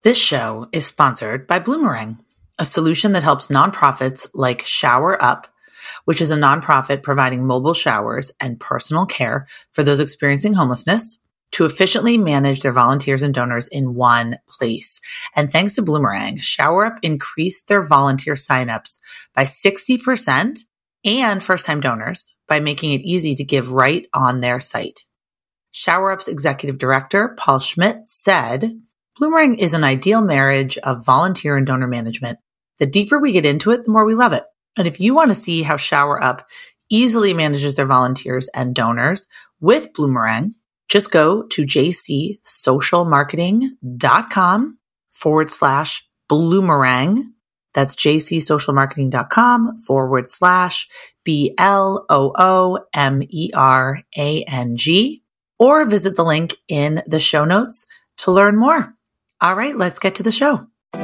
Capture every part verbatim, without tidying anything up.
This show is sponsored by Bloomerang, a solution that helps nonprofits like Shower Up, which is a nonprofit providing mobile showers and personal care for those experiencing homelessness, to efficiently manage their volunteers and donors in one place. And thanks to Bloomerang, Shower Up increased their volunteer signups by sixty percent and first-time donors by making it easy to give right on their site. Shower Up's executive director, Paul Schmidt, said, Bloomerang is an ideal marriage of volunteer and donor management. The deeper we get into it, the more we love it. And if you want to see how Shower Up easily manages their volunteers and donors with Bloomerang, just go to jcsocialmarketing.com forward slash Bloomerang. That's jcsocialmarketing.com forward slash B L O O M E R A N G, or visit the link in the show notes to learn more. All right, let's get to the show.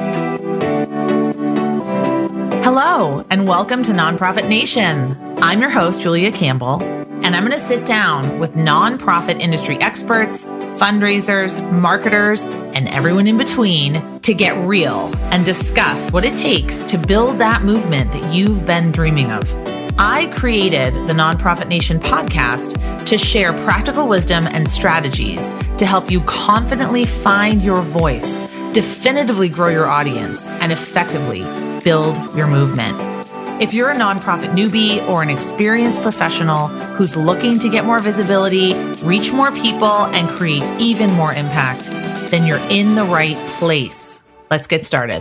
Hello, and welcome to Nonprofit Nation. I'm your host, Julia Campbell, and I'm going to sit down with nonprofit industry experts, fundraisers, marketers, and everyone in between to get real and discuss what it takes to build that movement that you've been dreaming of. I created the Nonprofit Nation podcast to share practical wisdom and strategies to help you confidently find your voice, definitively grow your audience, and effectively build your movement. If you're a nonprofit newbie or an experienced professional who's looking to get more visibility, reach more people, and create even more impact, then you're in the right place. Let's get started.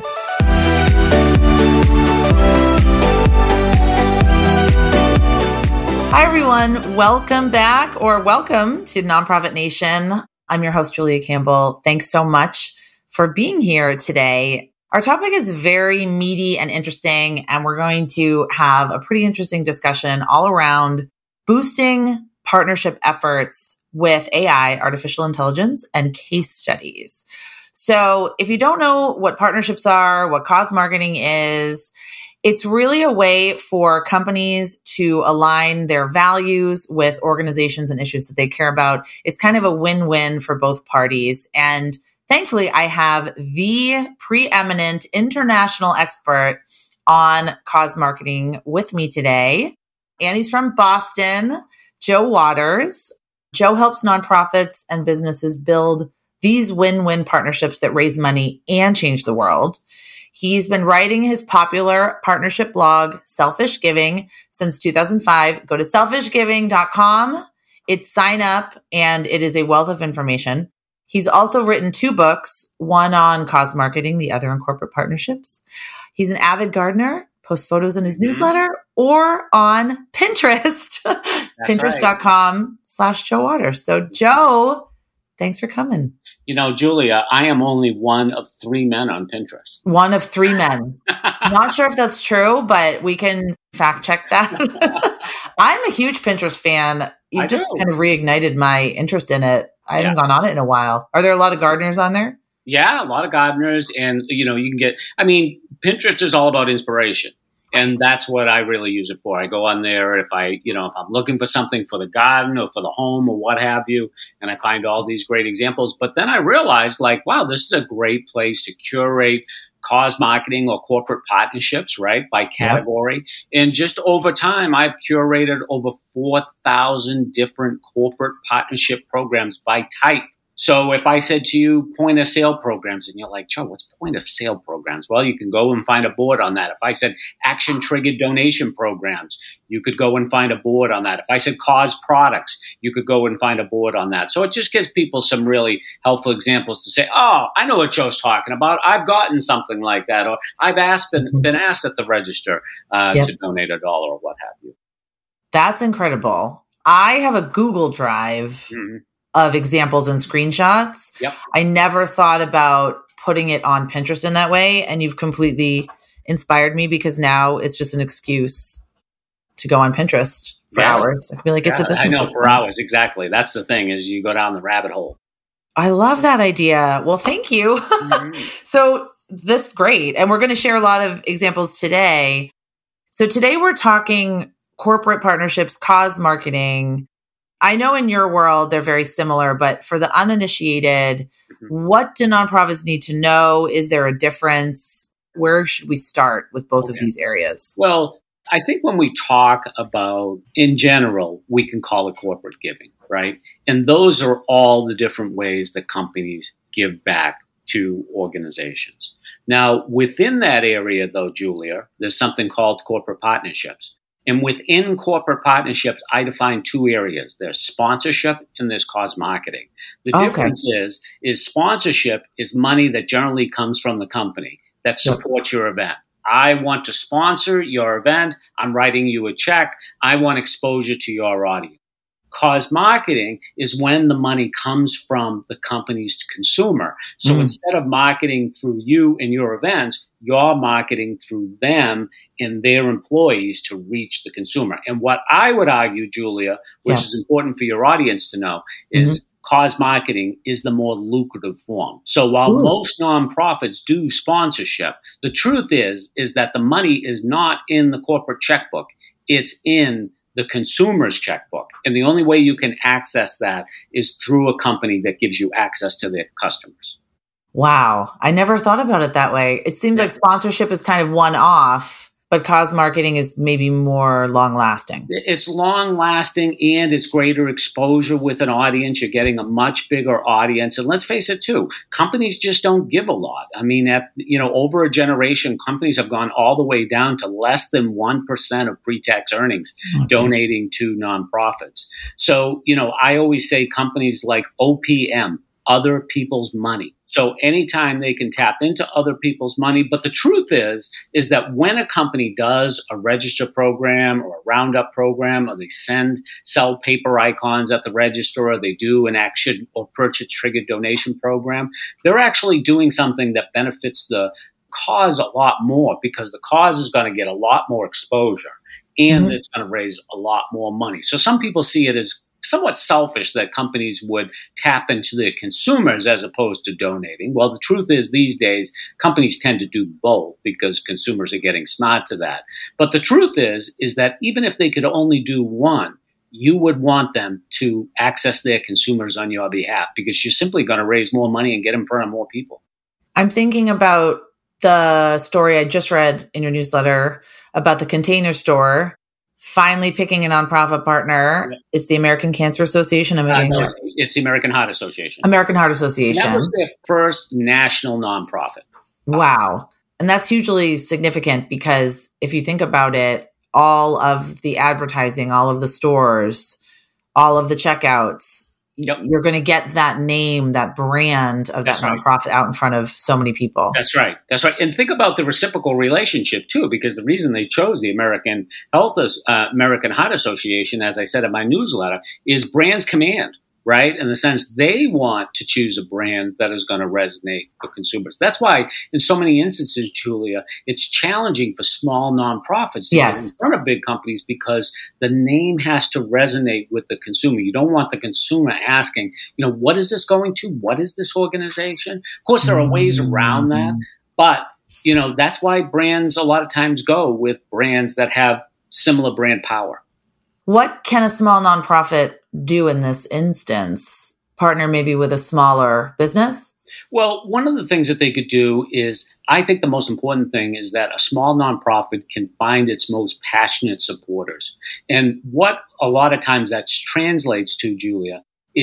Hi, everyone. Welcome back or welcome to Nonprofit Nation. I'm your host, Julia Campbell. Thanks so much for being here today. Our topic is very meaty and interesting, and we're going to have a pretty interesting discussion all around boosting partnership efforts with A I, artificial intelligence, and case studies. So if you don't know what partnerships are, what cause marketing is, it's really a way for companies to align their values with organizations and issues that they care about. It's kind of a win-win for both parties. And thankfully, I have the preeminent international expert on cause marketing with me today. And he's from Boston, Joe Waters. Joe helps nonprofits and businesses build these win-win partnerships that raise money and change the world. He's been writing his popular partnership blog, Selfish Giving, since two thousand five. Go to selfish giving dot com. It's sign up, and it is a wealth of information. He's also written two books, one on cause marketing, the other on corporate partnerships. He's an avid gardener, posts photos in his mm-hmm. newsletter, or on Pinterest, pinterest dot com right. slash Joe Waters. So Joe, thanks for coming. You know, Julia, I am only one of three men on Pinterest. One of three men. Not sure if that's true, but we can fact check that. I'm a huge Pinterest fan. You've I just do. kind of reignited my interest in it. I haven't yeah. gone on it in a while. Are there a lot of gardeners on there? Yeah, a lot of gardeners. And, you know, you can get, I mean, Pinterest is all about inspiration. And that's what I really use it for. I go on there if I, you know, if I'm looking for something for the garden or for the home or what have you, and I find all these great examples. But then I realized, like, wow, this is a great place to curate cause marketing or corporate partnerships, right, by category. Yep. And just over time, I've curated over four thousand different corporate partnership programs by type. So if I said to you point of sale programs and you're like, Joe, what's point of sale programs? Well, you can go and find a board on that. If I said action triggered donation programs, you could go and find a board on that. If I said cause products, you could go and find a board on that. So it just gives people some really helpful examples to say, oh, I know what Joe's talking about. I've gotten something like that. Or I've asked been, been asked at the register uh, yep. to donate a dollar or what have you. That's incredible. I have a Google Drive. Mm-hmm. of examples and screenshots. Yep. I never thought about putting it on Pinterest in that way. And you've completely inspired me because now it's just an excuse to go on Pinterest for yeah. hours. I can be like, it's yeah, a business. I know expense. for hours. Exactly. That's the thing is you go down the rabbit hole. I love that idea. Well, thank you. Mm-hmm. So this is great. And we're going to share a lot of examples today. So today we're talking corporate partnerships, cause marketing. I know in your world they're very similar, but for the uninitiated, mm-hmm. what do nonprofits need to know? Is there a difference? Where should we start with both okay. of these areas? Well, I think when we talk about, in general, we can call it corporate giving, right? And those are all the different ways that companies give back to organizations. Now, within that area, though, Julia, there's something called corporate partnerships. And within corporate partnerships, I define two areas. There's sponsorship and there's cause marketing. The okay. difference is, is sponsorship is money that generally comes from the company that supports yep. your event. I want to sponsor your event. I'm writing you a check. I want exposure to your audience. Cause marketing is when the money comes from the company's consumer. So mm. instead of marketing through you and your events, you're marketing through them and their employees to reach the consumer. And what I would argue, Julia, which yeah. is important for your audience to know, is mm-hmm. cause marketing is the more lucrative form. So while Ooh. most nonprofits do sponsorship, the truth is, is that the money is not in the corporate checkbook. It's in the consumer's checkbook. And the only way you can access that is through a company that gives you access to their customers. Wow. I never thought about it that way. It seems yeah. like sponsorship is kind of one-off, but cause marketing is maybe more long-lasting. It's long-lasting and it's greater exposure with an audience. You're getting a much bigger audience. And let's face it, too, companies just don't give a lot. I mean, at you know, over a generation, companies have gone all the way down to less than one percent of pre-tax earnings okay. donating to nonprofits. So, you know, I always say companies like O P M, other people's money. So anytime they can tap into other people's money. But the truth is, is that when a company does a register program or a roundup program, or they send, sell paper icons at the register, or they do an action or purchase triggered donation program, they're actually doing something that benefits the cause a lot more because the cause is going to get a lot more exposure and mm-hmm. it's going to raise a lot more money. So some people see it as somewhat selfish that companies would tap into their consumers as opposed to donating. Well, the truth is these days, companies tend to do both because consumers are getting smart to that. But the truth is, is that even if they could only do one, you would want them to access their consumers on your behalf because you're simply going to raise more money and get in front of more people. I'm thinking about the story I just read in your newsletter about the Container Store finally picking a nonprofit partner. Yeah. It's the American Cancer Association. I'm uh, no, it's, it's the American Heart Association. American Heart Association. That was their first national nonprofit. Wow. And that's hugely significant because if you think about it, all of the advertising, all of the stores, all of the checkouts, yep. you're going to get that name, that brand of That's that right. nonprofit out in front of so many people. That's right. That's right. And think about the reciprocal relationship too, because the reason they chose the American Health, uh, American Heart Association, as I said in my newsletter, is brands command, right? In the sense they want to choose a brand that is going to resonate with consumers. That's why in so many instances, Julia, it's challenging for small nonprofits to yes. get in front of big companies because the name has to resonate with the consumer. You don't want the consumer asking, you know, what is this going to? What is this organization? Of course, there are ways around that, but, you know, that's why brands a lot of times go with brands that have similar brand power. What can a small nonprofit do in this instance? Partner maybe with a smaller business? Well, one of the things that they could do is, I think the most important thing is that a small nonprofit can find its most passionate supporters. And what a lot of times that translates to, Julia,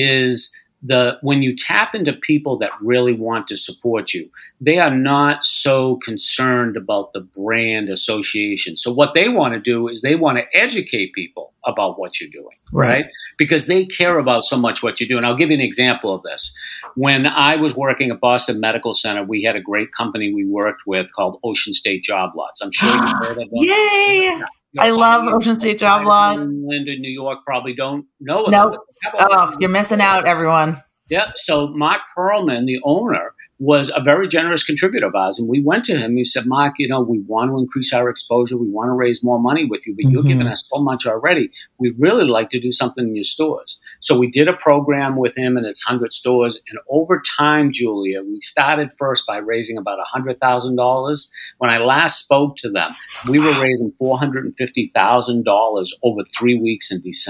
is the when you tap into people that really want to support you, they are not so concerned about the brand association. So what they want to do is they want to educate people about what you're doing, right? right? Because they care about so much what you do. And I'll give you an example of this. When I was working at Boston Medical Center, we had a great company we worked with called Ocean State Job Lots. I'm sure you've heard of them. Yay! Yeah. You know, I love Ocean State Job Lot. England and New York probably don't know about nope. it. Oh, you're missing out, everyone. Yeah. So Mark Perlman, the owner, was a very generous contributor of ours. And we went to him. He said, Mark, you know, we want to increase our exposure. We want to raise more money with you, but mm-hmm. you're giving us so much already. We'd really like to do something in your stores. So we did a program with him in its one hundred stores. And over time, Julia, we started first by raising about one hundred thousand dollars. When I last spoke to them, we were raising four hundred fifty thousand dollars over three weeks in December.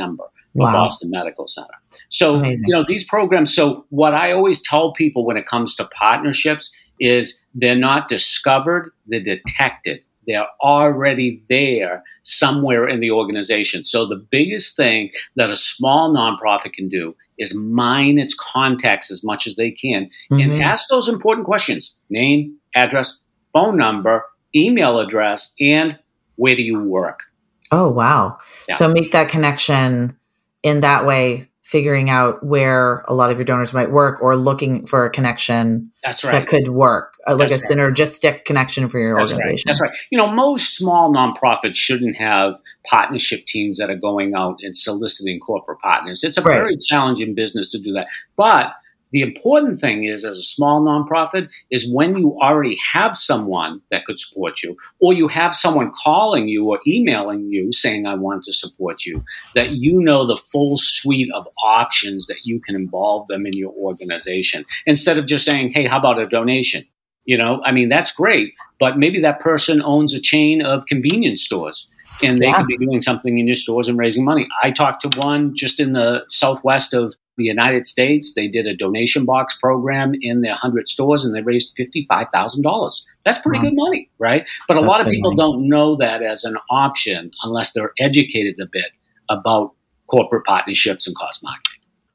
for Wow. Boston Medical Center. So, Amazing. you know, these programs, so what I always tell people when it comes to partnerships is they're not discovered, they're detected. They're already there somewhere in the organization. So the biggest thing that a small nonprofit can do is mine its contacts as much as they can Mm-hmm. and ask those important questions: name, address, phone number, email address, and where do you work? Oh, wow. Yeah. So make that connection in that way, figuring out where a lot of your donors might work or looking for a connection That's right. that could work, uh, like That's a right. synergistic connection for your That's right. organization. That's right. You know, most small nonprofits shouldn't have partnership teams that are going out and soliciting corporate partners. It's a Right. very challenging business to do that. But the important thing is, as a small nonprofit, is when you already have someone that could support you, or you have someone calling you or emailing you saying, I want to support you, that you know the full suite of options that you can involve them in your organization, instead of just saying, hey, how about a donation? You know, I mean, that's great, but maybe that person owns a chain of convenience stores and they Yeah. could be doing something in your stores and raising money. I talked to one just in the southwest of the United States. They did a donation box program in their one hundred stores and they raised fifty-five thousand dollars. That's pretty Wow. good money, right? But a That's lot of good people money. don't know that as an option unless they're educated a bit about corporate partnerships and cost marketing.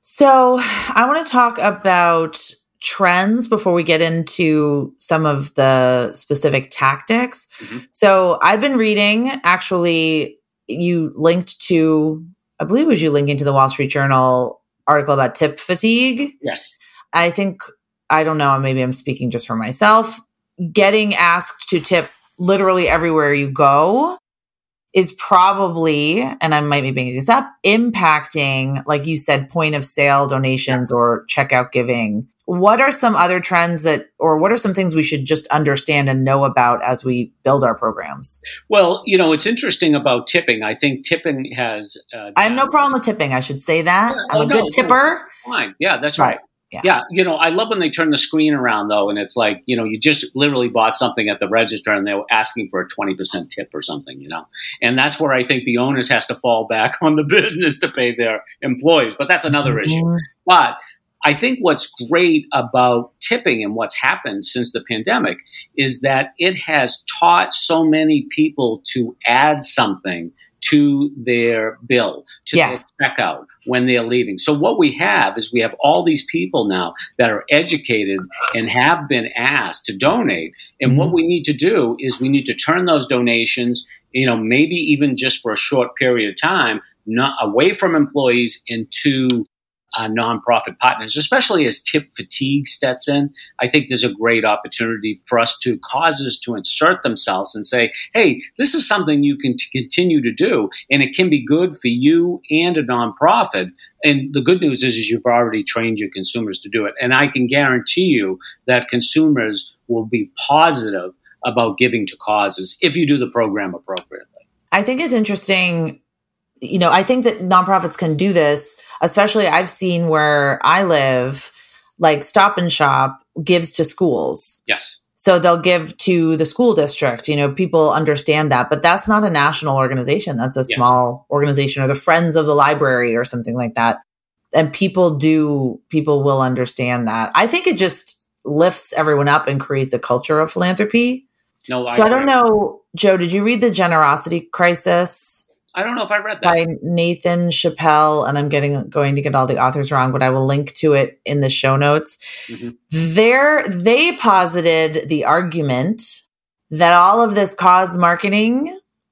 So I want to talk about trends before we get into some of the specific tactics. Mm-hmm. So I've been reading, actually, you linked to, I believe it was you linking to the Wall Street Journal article about tip fatigue. Yes. I think, I don't know, maybe I'm speaking just for myself. Getting asked to tip literally everywhere you go is probably, and I might be making this up, impacting, like you said, point of sale donations or checkout giving. What are some other trends that, or what are some things we should just understand and know about as we build our programs? Well, you know, it's interesting about tipping. I think tipping has. Uh, I have no problem with tipping. I should say that. Yeah, I'm oh, a no, good tipper. no, fine. Yeah, that's right. Yeah. Yeah, you know, I love when they turn the screen around, though, and it's like, you know, you just literally bought something at the register and they were asking for a twenty percent tip or something, you know. And that's where I think the onus has to fall back on the business to pay their employees. But that's another Mhm. issue. But I think what's great about tipping and what's happened since the pandemic is that it has taught so many people to add something to their bill, to Yes. their checkout when they're leaving. So what we have is we have all these people now that are educated and have been asked to donate. And Mhm. what we need to do is we need to turn those donations, you know, maybe even just for a short period of time, not away from employees into Uh, nonprofit partners, especially as tip fatigue sets in. I think there's a great opportunity for us to causes to insert themselves and say, hey, this is something you can t- continue to do, and it can be good for you and a nonprofit. And the good news is, is you've already trained your consumers to do it. And I can guarantee you that consumers will be positive about giving to causes if you do the program appropriately. I think it's interesting. You know, I think that nonprofits can do this, especially I've seen where I live, like Stop and Shop gives to schools. Yes. So they'll give to the school district. You know, people understand that, but that's not a national organization. That's a Yeah. small organization, or the Friends of the Library or something like that. And people do, people will understand that. I think it just lifts everyone up and creates a culture of philanthropy. No, So I don't agree. know, Joe, did you read The Generosity Crisis I don't know if I read that. by Nathan Chappelle? And I'm getting going to get all the authors wrong, but I will link to it in the show notes. Mm-hmm. There, they posited the argument that all of this cause marketing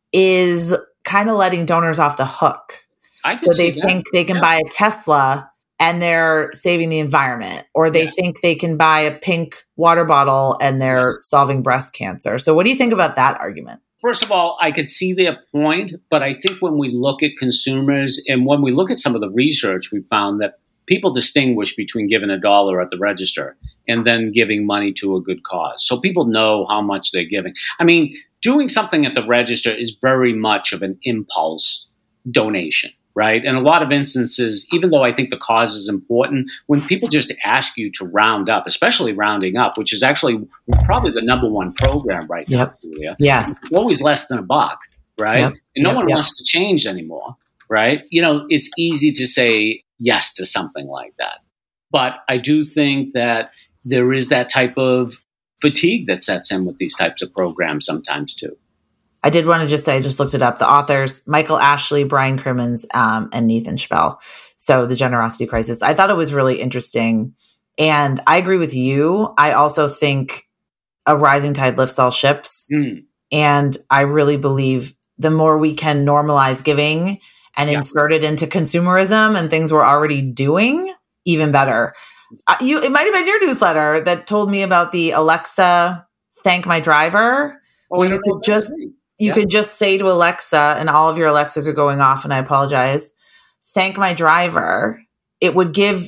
is kind of letting donors off the hook. I So can they see that. think they can Yeah. buy a Tesla and they're saving the environment, or they Yeah. think they can buy a pink water bottle and they're Yes. solving breast cancer. So what do you think about that argument? First of all, I could see their point, but I think when we look at consumers and when we look at some of the research, we found that people distinguish between giving a dollar at the register and then giving money to a good cause. So people know how much they're giving. I mean, doing something at the register is very much of an impulse donation, right? In a lot of instances, even though I think the cause is important, when people just ask you to round up, especially rounding up, which is actually probably the number one program right now, Yep. Julia, Yes. it's always less than a buck, right? Yep. And no Yep. one Yep. wants to change anymore. right? You know, it's easy to say yes to something like that. But I do think that there is that type of fatigue that sets in with these types of programs sometimes too. I did want to just say, I just looked it up. The authors, Michael Ashley, Brian Crimmins, um, and Nathan Schbel. So The Generosity Crisis. I thought it was really interesting. And I agree with you. I also think a rising tide lifts all ships. Mm. And I really believe the more we can normalize giving and yeah. insert it into consumerism and things we're already doing, even better. Uh, you, it might have been your newsletter that told me about the Alexa Thank My Driver, oh, where you could just you yeah. could just say to Alexa, and all of your Alexas are going off, and I apologize, thank my driver. It would give,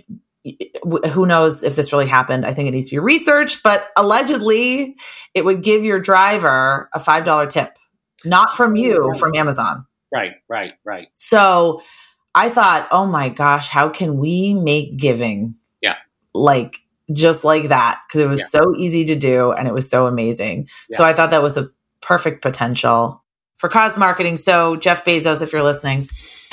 who knows if this really happened. I think it needs to be researched, but allegedly it would give your driver a five dollars tip, not from you, from Amazon. Right, right, right. So I thought, oh my gosh, how can we make giving yeah. like just like that? Because it was yeah. so easy to do and it was so amazing. Yeah. So I thought that was a perfect potential for cause marketing. So Jeff Bezos, if you're listening.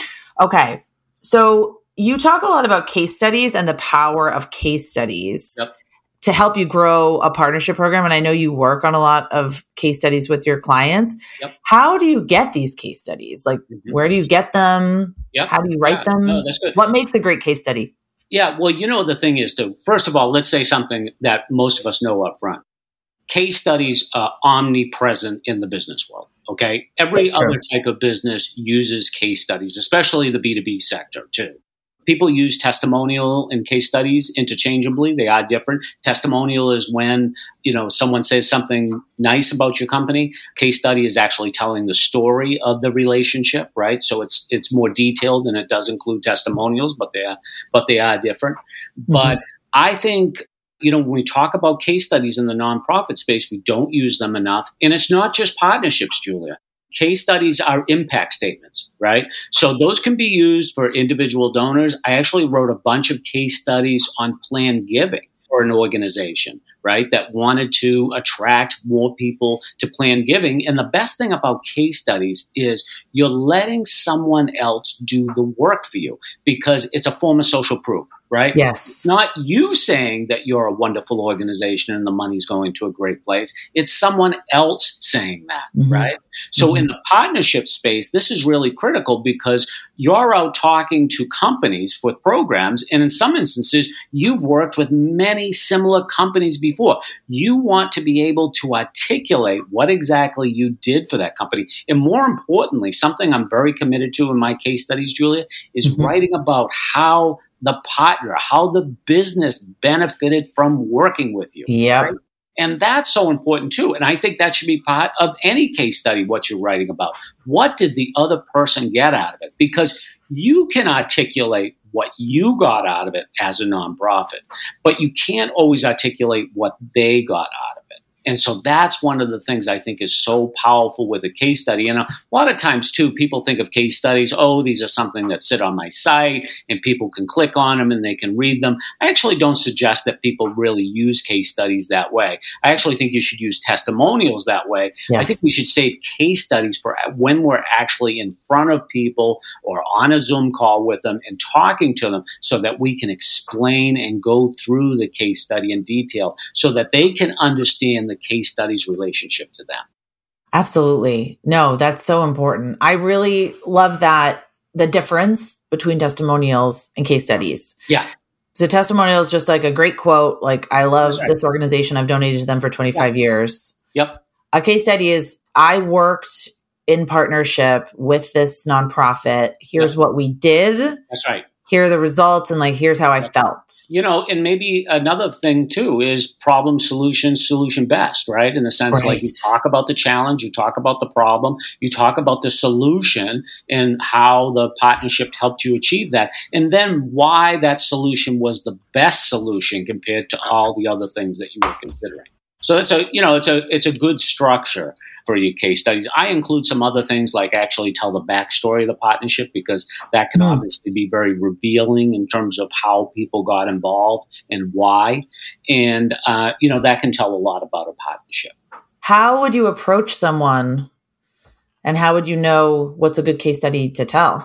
Okay. So you talk a lot about case studies and the power of case studies yep. to help you grow a partnership program. And I know you work on a lot of case studies with your clients. Yep. How do you get these case studies? Like, mm-hmm. where do you get them? Yep. How do you write yeah. them? No, that's good. What makes a great case study? Yeah. Well, you know, the thing is to, first of all, let's say something that most of us know up front. Case studies are omnipresent in the business world. Okay. Every other type of business uses case studies, especially the B two B sector too. People use testimonial and case studies interchangeably. They are different. Testimonial is when, you know, someone says something nice about your company. Case study is actually telling the story of the relationship, right? So it's it's more detailed and it does include testimonials, but they are but they are different. Mm-hmm. But I think, you know, when we talk about case studies in the nonprofit space, we don't use them enough. And it's not just partnerships, Julia. Case studies are impact statements, right? So those can be used for individual donors. I actually wrote a bunch of case studies on planned giving for an organization, right, that wanted to attract more people to planned giving. And the best thing about case studies is you're letting someone else do the work for you because it's a form of social proof, right? Yes. It's not you saying that you're a wonderful organization and the money's going to a great place. It's someone else saying that, mm-hmm. right? So mm-hmm. in the partnership space, this is really critical because you're out talking to companies with programs. And in some instances, you've worked with many similar companies before. You want to be able to articulate what exactly you did for that company. And more importantly, something I'm very committed to in my case studies, Julia, is mm-hmm. writing about how the partner, how the business benefited from working with you. Yeah. Right? And that's so important too. And I think that should be part of any case study, what you're writing about. What did the other person get out of it? Because you can articulate what you got out of it as a nonprofit, but you can't always articulate what they got out of it. And so that's one of the things I think is so powerful with a case study. And a lot of times, too, people think of case studies, oh, these are something that sit on my site and people can click on them and they can read them. I actually don't suggest that people really use case studies that way. I actually think you should use testimonials that way. Yes. I think we should save case studies for when we're actually in front of people or on a Zoom call with them and talking to them so that we can explain and go through the case study in detail so that they can understand the case study's relationship to them. Absolutely. No, that's so important. I really love that, the difference between testimonials and case studies. Yeah. So testimonial is just like a great quote. Like, I love right. this organization. I've donated to them for twenty-five yeah. years. Yep. A case study is, I worked in partnership with this nonprofit. Here's yep. what we did. That's right. Here are the results, and like, here's how I felt. You know, and maybe another thing too is problem, solution, solution best, right? In the sense right. like you talk about the challenge, you talk about the problem, you talk about the solution and how the partnership helped you achieve that. And then why that solution was the best solution compared to all the other things that you were considering. So it's a, you know, it's a, it's a good structure for your case studies. I include some other things like actually tell the backstory of the partnership because that can mm. obviously be very revealing in terms of how people got involved and why. And, uh, you know, that can tell a lot about a partnership. How would you approach someone and how would you know what's a good case study to tell?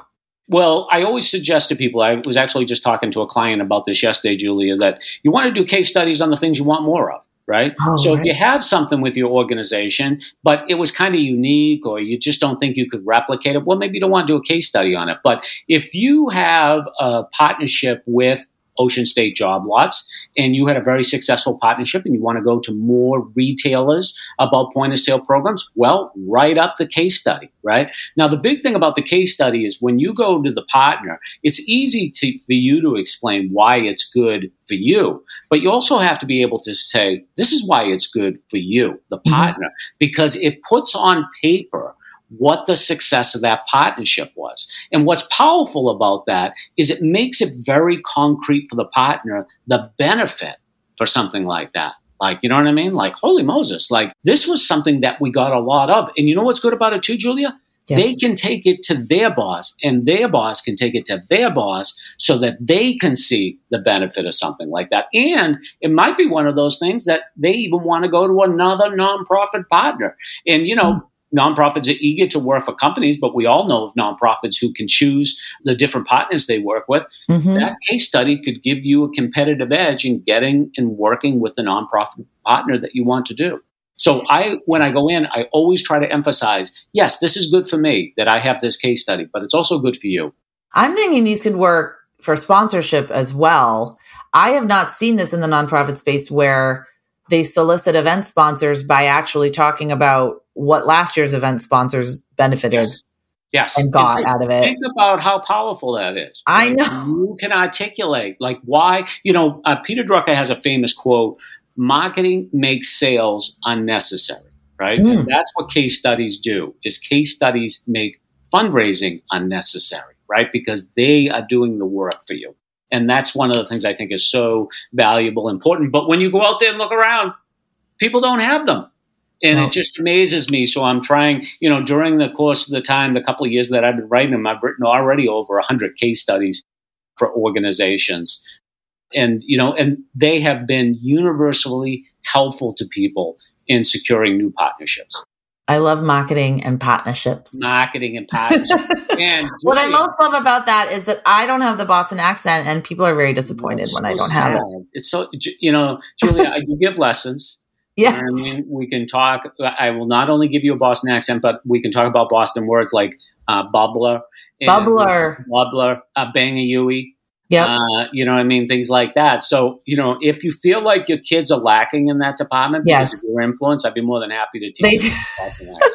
Well, I always suggest to people, I was actually just talking to a client about this yesterday, Julia, that you want to do case studies on the things you want more of, right? Oh, so right. if you have something with your organization, but it was kind of unique or you just don't think you could replicate it, well, maybe you don't want to do a case study on it. But if you have a partnership with Ocean State Job Lots, and you had a very successful partnership and you want to go to more retailers about point of sale programs, well, write up the case study, right? Now, the big thing about the case study is when you go to the partner, it's easy to, for you to explain why it's good for you, but you also have to be able to say, this is why it's good for you, the partner, mm-hmm. because it puts on paper what the success of that partnership was. And what's powerful about that is it makes it very concrete for the partner, the benefit for something like that. Like, you know what I mean? Like, holy Moses, like this was something that we got a lot of. And you know what's good about it too, Julia? Yeah. They can take it to their boss and their boss can take it to their boss so that they can see the benefit of something like that. And it might be one of those things that they even want to go to another nonprofit partner. And, you know, mm. nonprofits are eager to work for companies, but we all know of nonprofits who can choose the different partners they work with. Mm-hmm. That case study could give you a competitive edge in getting and working with the nonprofit partner that you want to do. So I, when I go in, I always try to emphasize, yes, this is good for me that I have this case study, but it's also good for you. I'm thinking these could work for sponsorship as well. I have not seen this in the nonprofit space where they solicit event sponsors by actually talking about what last year's event sponsors benefited yes. Yes. and got and out of it. Think about how powerful that is. I right? know. You can articulate like why, you know, uh, Peter Drucker has a famous quote, marketing makes sales unnecessary, right? Mm. And that's what case studies do, is case studies make fundraising unnecessary, right? Because they are doing the work for you. And that's one of the things I think is so valuable, important. But when you go out there and look around, people don't have them. And no. It just amazes me. So I'm trying, you know, during the course of the time, the couple of years that I've been writing them, I've written already over one hundred case studies for organizations. And, you know, and they have been universally helpful to people in securing new partnerships. I love marketing and partnerships. Marketing and partnerships. And Julia, what I most love about that is that I don't have the Boston accent, and people are very disappointed when so I don't sad. have it. It's so, you know, Julia, I do give lessons. Yes. I mean, we can talk. I will not only give you a Boston accent, but we can talk about Boston words like uh, bubbler, bubbler, bubbler, uh, bang-a-yui. Yeah, uh, you know what I mean? Things like that. So, you know, if you feel like your kids are lacking in that department because yes. of your influence, I'd be more than happy to teach you Boston accent.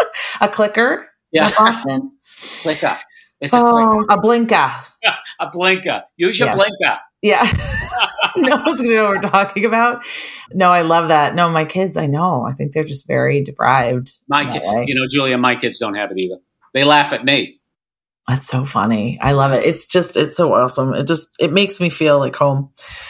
A clicker? Yeah. Is that Boston? Clicker. It's a oh, clicker. A blinker. A blinker. Use your yeah. blinker. Yeah. No one's going to know what we're talking about. No, I love that. No, my kids, I know. I think they're just very deprived. My kids, you know, Julia, my kids don't have it either. They laugh at me. That's so funny. I love it. It's just, it's so awesome. It just, it makes me feel like home.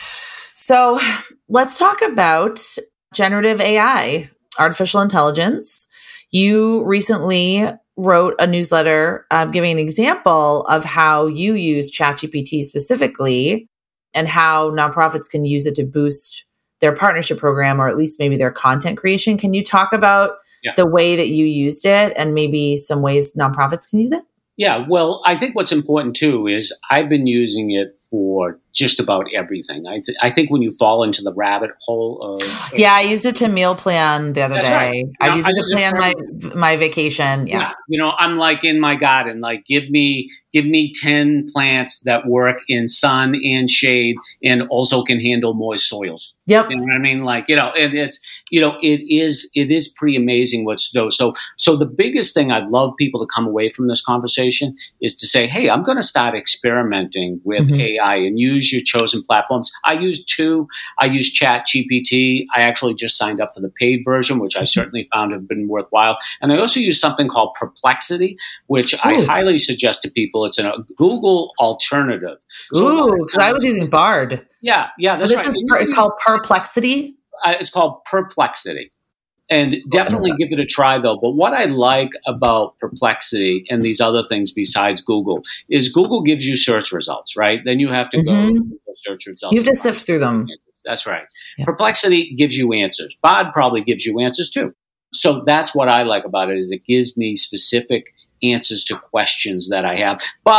So let's talk about generative A I, artificial intelligence. You recently wrote a newsletter uh, giving an example of how you use ChatGPT specifically and how nonprofits can use it to boost their partnership program or at least maybe their content creation. Can you talk about yeah. the way that you used it and maybe some ways nonprofits can use it? Yeah, well, I think what's important too is I've been using it for just about everything. I, th- I think when you fall into the rabbit hole of, of yeah, I used it to meal plan the other That's day. Right. I now, used I it to plan my my vacation. Yeah. yeah, you know, I'm like in my garden. Like, give me give me ten plants that work in sun and shade, and also can handle moist soils. Yep. You know what I mean? Like, you know, and it's you know, it is it is pretty amazing what's done. So so the biggest thing I'd love people to come away from this conversation is to say, hey, I'm going to start experimenting with mm-hmm. A I and use your chosen platforms. I use two. I use ChatGPT. I actually just signed up for the paid version, which I certainly found have been worthwhile. And I also use something called Perplexity, which Ooh. I highly suggest to people. It's a Google alternative. So Ooh, because I was using Bard. Yeah, yeah, that's so this right. is per- called Perplexity? Uh, it's called Perplexity. And definitely give it a try, though. But what I like about Perplexity and these other things besides Google is Google gives you search results, right? Then you have to mm-hmm. go to search results. You have to sift through them. That's right. Yeah. Perplexity gives you answers. Bard probably gives you answers, too. So that's what I like about it is it gives me specific answers to questions that I have. But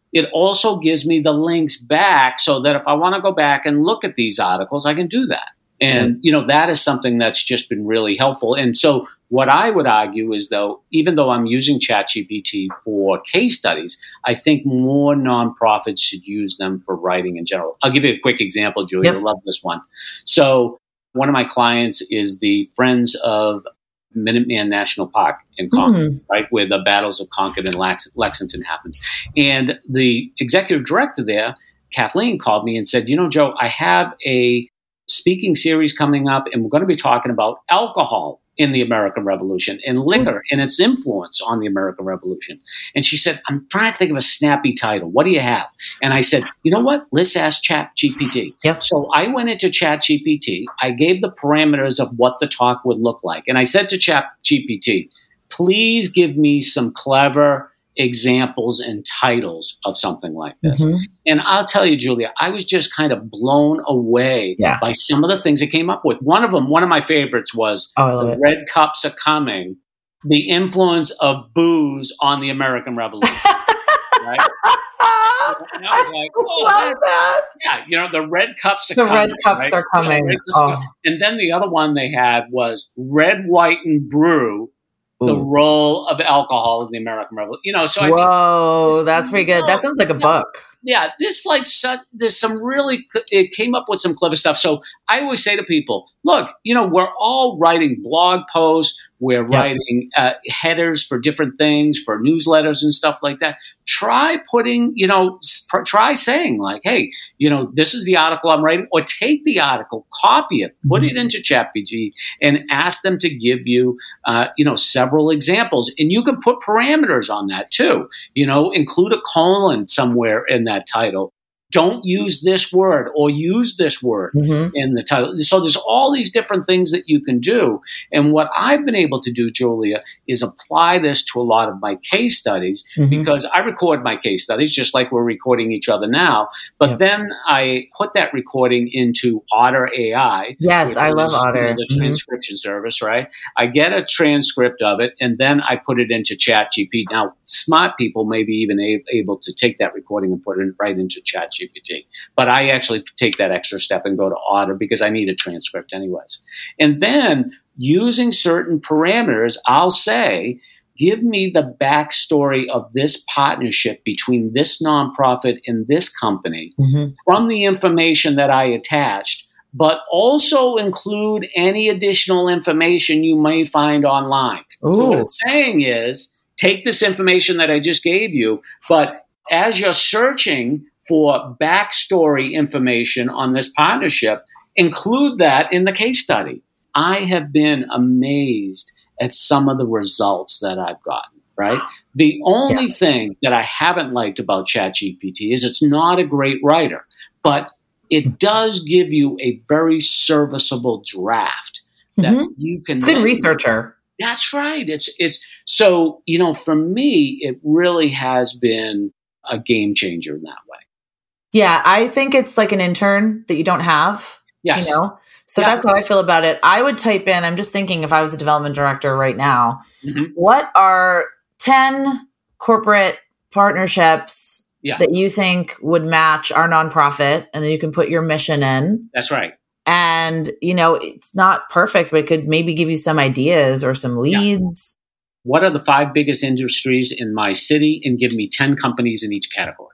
it also gives me the links back so that if I want to go back and look at these articles, I can do that. And, you know, that is something that's just been really helpful. And so what I would argue is, though, even though I'm using ChatGPT for case studies, I think more nonprofits should use them for writing in general. I'll give you a quick example, Julia. Yep. I love this one. So one of my clients is the Friends of Minuteman National Park in Concord, mm. right, where the battles of Concord and Lex- Lexington happened. And the executive director there, Kathleen, called me and said, you know, Joe, I have a speaking series coming up, and we're going to be talking about alcohol in the American Revolution and liquor and its influence on the American Revolution. And she said, I'm trying to think of a snappy title. What do you have? And I said, you know what? Let's ask ChatGPT. Yep. So I went into ChatGPT. I gave the parameters of what the talk would look like. And I said to ChatGPT, please give me some clever examples and titles of something like this. Mm-hmm. And I'll tell you, Julia, I was just kind of blown away yeah. by some of the things it came up with. One of them, one of my favorites was oh, The it. Red Cups Are Coming, the influence of booze on the American Revolution. Right? And I was like, oh, love that. Yeah, you know, the red cups are the coming. The red cups right? are coming. Yeah, cups oh. are coming. And then the other one they had was Red, White, and Brew, the Ooh. Role of alcohol in the American Revolution. You know, so I Whoa, mean, that's pretty good. That sounds like a you book. Know, yeah, this like such, there's some really, it came up with some clever stuff. So I always say to people, look, you know, we're all writing blog posts, we're yep. writing uh, headers for different things, for newsletters and stuff like that. Try putting, you know, sp- try saying like, hey, you know, this is the article I'm writing, or take the article, copy it, put mm-hmm. it into ChatGPT, and ask them to give you, uh, you know, several examples. And you can put parameters on that too. You know, include a colon somewhere in that title. Don't use this word or use this word mm-hmm. in the title. So there's all these different things that you can do. And what I've been able to do, Julia, is apply this to a lot of my case studies mm-hmm. because I record my case studies just like we're recording each other now. But yep. then I put that recording into Otter A I. Yes, I love Otter. You know, the mm-hmm. transcription service, right? I get a transcript of it and then I put it into ChatGPT. Now, smart people may be even a- able to take that recording and put it right into ChatGPT. G P T. But I actually take that extra step and go to Otter because I need a transcript anyways. And then using certain parameters, I'll say, give me the backstory of this partnership between this nonprofit and this company mm-hmm. from the information that I attached, but also include any additional information you may find online. Ooh. So what it's saying is, take this information that I just gave you, but as you're searching for backstory information on this partnership, include that in the case study. I have been amazed at some of the results that I've gotten, right? The only yeah. thing that I haven't liked about ChatGPT is it's not a great writer, but it does give you a very serviceable draft that mm-hmm. you can. It's a good researcher. That's right. It's, it's, so, you know, for me, it really has been a game changer in that way. Yeah, I think it's like an intern that you don't have, yes. you know? So yeah. that's how I feel about it. I would type in, I'm just thinking if I was a development director right now, mm-hmm. what are ten corporate partnerships yeah. that you think would match our nonprofit? And then you can put your mission in. That's right. And, you know, it's not perfect, but it could maybe give you some ideas or some leads. Yeah. What are the five biggest industries in my city? And give me ten companies in each category.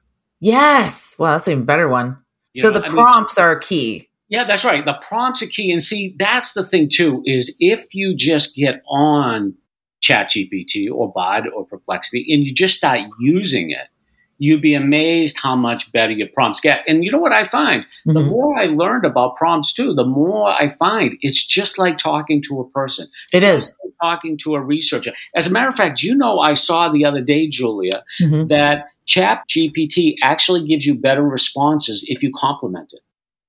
Yes. Well, that's an even better one. You so know, the I prompts mean, are key. Yeah, that's right. The prompts are key. And see, that's the thing too, is if you just get on ChatGPT or Bard or Perplexity and you just start using it, you'd be amazed how much better your prompts get. And you know what I find? Mm-hmm. The more I learned about prompts too, the more I find it's just like talking to a person. It just is. Like talking to a researcher. As a matter of fact, you know, I saw the other day, Julia, mm-hmm. that ChatGPT actually gives you better responses if you compliment it.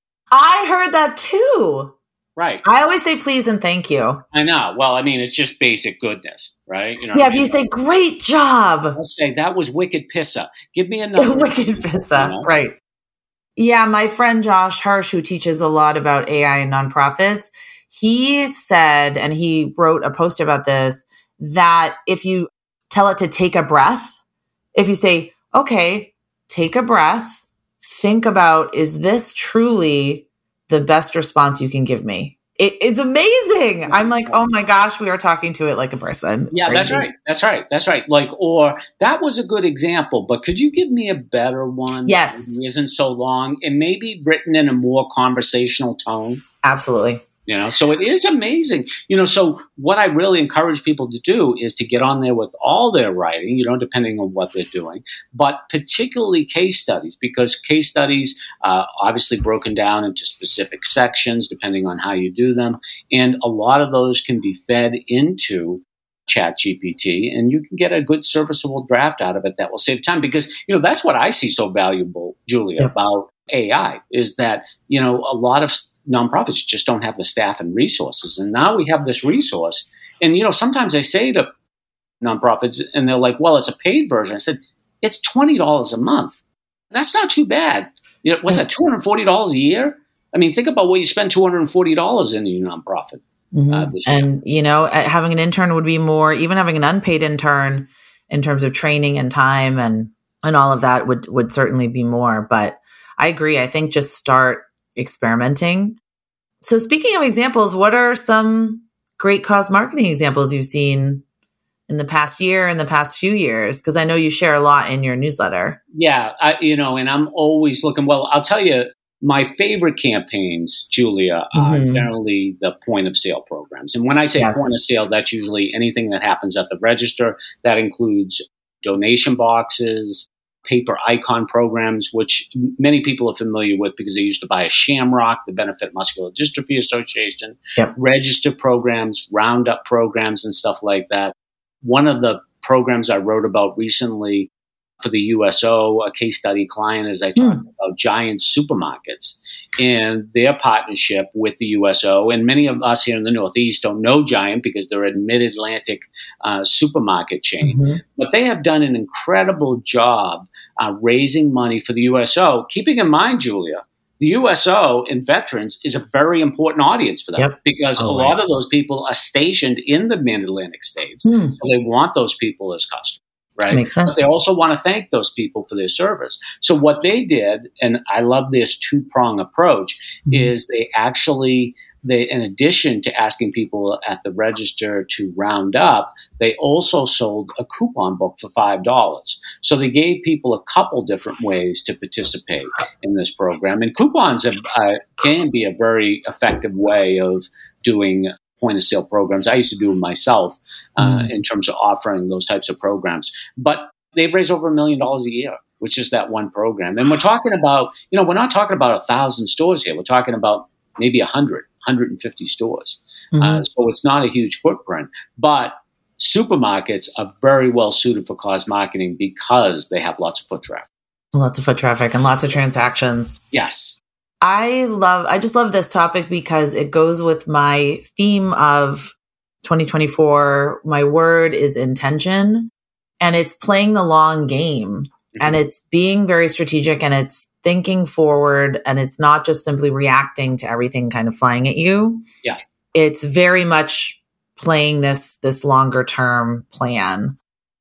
I heard that too. Right. I always say please and thank you. I know. Well, I mean, it's just basic goodness, right? You know yeah, if I mean? you say great job. I'll say that was wicked pissa. Give me another. Wicked pissa, you know? Right. Yeah, my friend Josh Harsh, who teaches a lot about A I and nonprofits, he said, and he wrote a post about this, that if you tell it to take a breath, if you say, okay, take a breath, think about, is this truly the best response you can give me? It, it's amazing. I'm like, oh my gosh, we are talking to it like a person. It's yeah, crazy. that's right. That's right. That's right. Like, or that was a good example, but could you give me a better one? Yes. That isn't so long and maybe written in a more conversational tone? Absolutely. You know, so it is amazing. You know, so what I really encourage people to do is to get on there with all their writing, you know, depending on what they're doing, but particularly case studies, because case studies uh, obviously broken down into specific sections, depending on how you do them. And a lot of those can be fed into ChatGPT, and you can get a good serviceable draft out of it that will save time. Because, you know, that's what I see so valuable, Julia, yeah. about A I is that, you know, a lot of nonprofits just don't have the staff and resources. And now we have this resource. And, you know, sometimes I say to nonprofits and they're like, well, it's a paid version. I said, it's twenty dollars a month. That's not too bad. You know, what's that, two hundred forty dollars a year? I mean, think about what you spend two hundred forty dollars in your nonprofit. Mm-hmm. Uh, and, you know, having an intern would be more, even having an unpaid intern in terms of training and time and, and all of that would, would certainly be more. But I agree. I think just start experimenting. So speaking of examples, what are some great cause marketing examples you've seen in the past year, in the past few years? Because I know you share a lot in your newsletter. Yeah, I, you know, and I'm always looking. Well, I'll tell you, my favorite campaigns, Julia, are mm-hmm. generally the point of sale programs. And when I say yes. point of sale, that's usually anything that happens at the register. That includes donation boxes, paper icon programs, which many people are familiar with because they used to buy a Shamrock, the Benefit Muscular Dystrophy Association, yep. register programs, roundup programs, and stuff like that. One of the programs I wrote about recently for the U S O, a case study client, as I talked mm. about Giant Supermarkets and their partnership with the U S O. And many of us here in the Northeast don't know Giant because they're a mid-Atlantic uh, supermarket chain. Mm-hmm. But they have done an incredible job uh, raising money for the U S O. Keeping in mind, Julia, the U S O and veterans is a very important audience for them yep. because oh, a lot right. of those people are stationed in the mid-Atlantic states. Mm. So they want those people as customers. Right. Makes sense. But they also want to thank those people for their service. So what they did, and I love this two-prong approach, mm-hmm. is they actually, they, in addition to asking people at the register to round up, they also sold a coupon book for five dollars. So they gave people a couple different ways to participate in this program. And coupons have, uh, can be a very effective way of doing point of sale programs. I used to do them myself uh, mm. in terms of offering those types of programs. But they've raised over a million dollars a year, which is that one program. And we're talking about, you know, we're not talking about a thousand stores here. We're talking about maybe a hundred, one hundred fifty stores. Mm-hmm. Uh, so it's not a huge footprint. But supermarkets are very well suited for cause marketing because they have lots of foot traffic. Lots of foot traffic and lots of transactions. Yes. I love, I just love this topic because it goes with my theme of twenty twenty-four. My word is intention, and it's playing the long game mm-hmm. and it's being very strategic and it's thinking forward and it's not just simply reacting to everything kind of flying at you. Yeah. It's very much playing this, this longer term plan.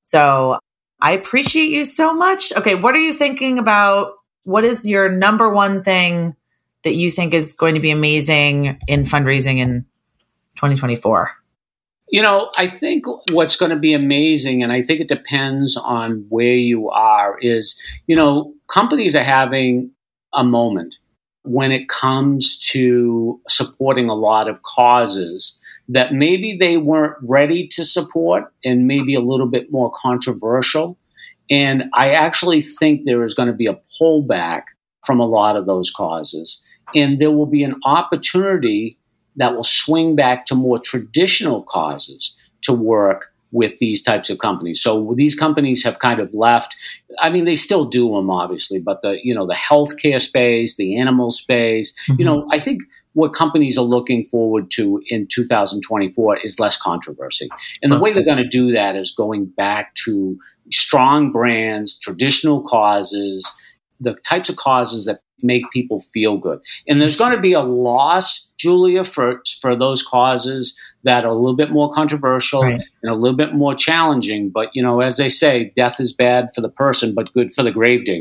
So I appreciate you so much. Okay. What are you thinking about? What is your number one thing that you think is going to be amazing in fundraising in twenty twenty-four? You know, I think what's going to be amazing, and I think it depends on where you are, is, you know, companies are having a moment when it comes to supporting a lot of causes that maybe they weren't ready to support and maybe a little bit more controversial. And I actually think there is going to be a pullback from a lot of those causes. And there will be an opportunity that will swing back to more traditional causes to work with these types of companies. So these companies have kind of left. I mean, they still do them, obviously, but the, you know, the healthcare space, the animal space, mm-hmm. you know, I think what companies are looking forward to in two thousand twenty-four is less controversy. And the way they're going to do that is going back to strong brands, traditional causes, the types of causes that make people feel good. And there's going to be a loss, Julia, for for those causes that are a little bit more controversial right. and a little bit more challenging. But, you know, as they say, death is bad for the person, but good for the gravedigger,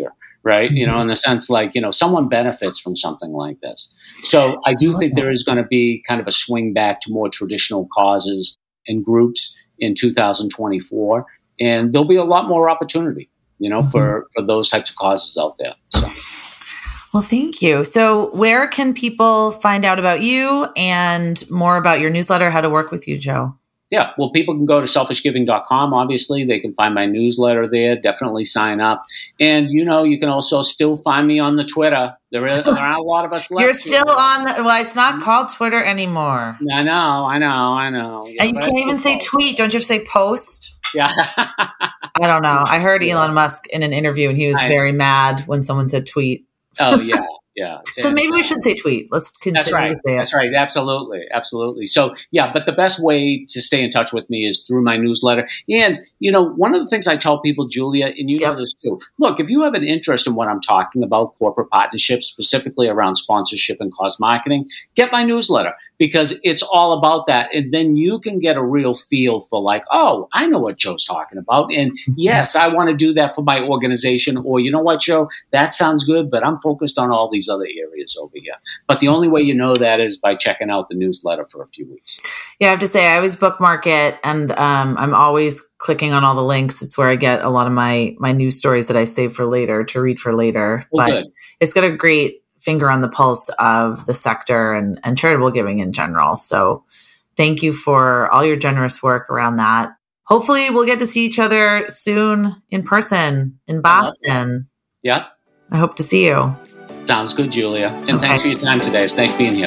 right? Mm-hmm. You know, in the sense like, you know, someone benefits from something like this. So I do think there is going to be kind of a swing back to more traditional causes and groups in two thousand twenty-four. And there'll be a lot more opportunity, you know, mm-hmm. for, for those types of causes out there. So. Well, thank you. So where can people find out about you and more about your newsletter, how to work with you, Joe? Yeah, well, people can go to selfish giving dot com. Obviously, they can find my newsletter there. Definitely sign up. And, you know, you can also still find me on the Twitter. There, is, there are a lot of us left. You're still on the, well, it's not called Twitter anymore. I know, I know, I know. Yeah, and you can't even say tweet. Don't you say post? Yeah. I don't know. I heard Elon yeah. Musk in an interview, and he was I, very mad when someone said tweet. Oh, yeah. Yeah. So maybe we should say tweet. Let's consider That's right. to say it. That's right. Absolutely. Absolutely. So yeah, but the best way to stay in touch with me is through my newsletter. And, you know, one of the things I tell people, Julia, and you yep. know this too, look, if you have an interest in what I'm talking about, corporate partnerships, specifically around sponsorship and cause marketing, get my newsletter because it's all about that. And then you can get a real feel for like, oh, I know what Joe's talking about. And yes, I want to do that for my organization. Or you know what, Joe, that sounds good, but I'm focused on all these other areas over here. But the only way you know that is by checking out the newsletter for a few weeks. Yeah, I have to say, I always bookmark it, and um, I'm always clicking on all the links. It's where I get a lot of my my news stories that I save for later to read for later. Well, but good. It's got a great finger on the pulse of the sector and, and charitable giving in general. So thank you for all your generous work around that. Hopefully we'll get to see each other soon in person in Boston. Yeah. I hope to see you. Sounds good, Julia. And okay. Thanks for your time today. It's nice being here.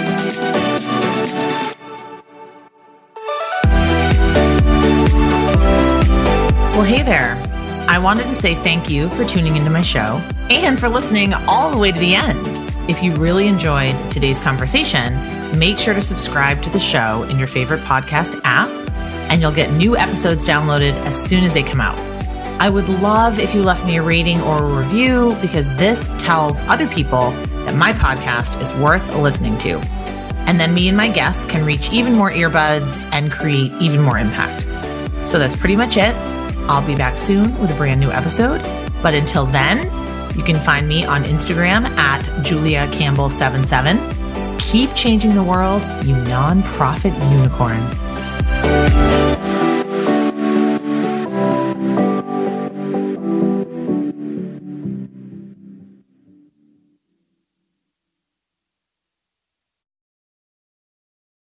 Well, hey there. I wanted to say thank you for tuning into my show and for listening all the way to the end. If you really enjoyed today's conversation, make sure to subscribe to the show in your favorite podcast app, and you'll get new episodes downloaded as soon as they come out. I would love if you left me a rating or a review because this tells other people that my podcast is worth listening to. And then me and my guests can reach even more earbuds and create even more impact. So that's pretty much it. I'll be back soon with a brand new episode. But until then, you can find me on Instagram at Julia Campbell seventy-seven. Keep changing the world, you nonprofit unicorn.